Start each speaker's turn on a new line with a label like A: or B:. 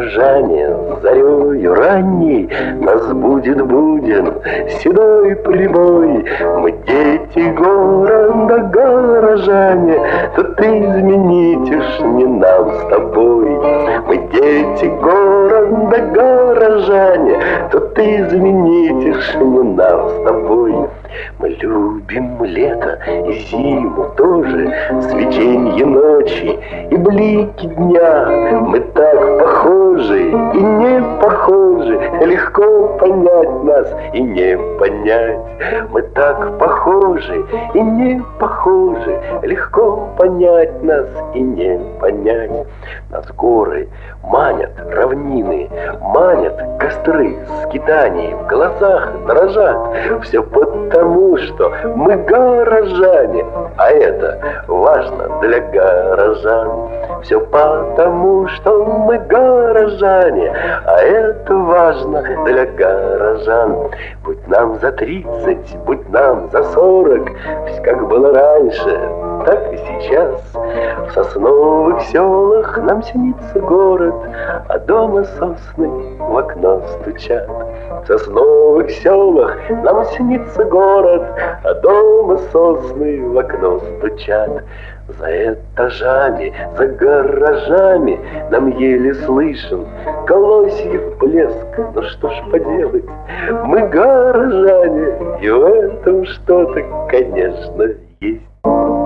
A: горожане, зарею ранней нас будет буден седой прибой. Мы дети города, горожане, тут изменить уж не нам с тобой. Мы дети города, горожане, тут изменить уж не нам с тобой. Мы любим лето и зиму тоже, свеченье ночи и блики дня. Мы так похожи и не похожи, легко понять нас и не понять. Мы так похожи и не похожи, легко понять нас и не понять. Нас горы манят, равнины манят, костры скитаний в глазах дрожат. Все потому, что мы горожане, а это важно для горожан. Все потому, что мы горожане, а это важно для горожан. Будь нам за 30, будь нам за 40, как было раньше, так и сейчас. В сосновых селах нам снится город, а дома сосны в окно стучат. В сосновых селах нам снится город, а дома сосны в окно стучат. За этажами, за гаражами нам еле слышен колосьев блеск. Ну что ж поделать, мы горожане, и в этом что-то, конечно, есть.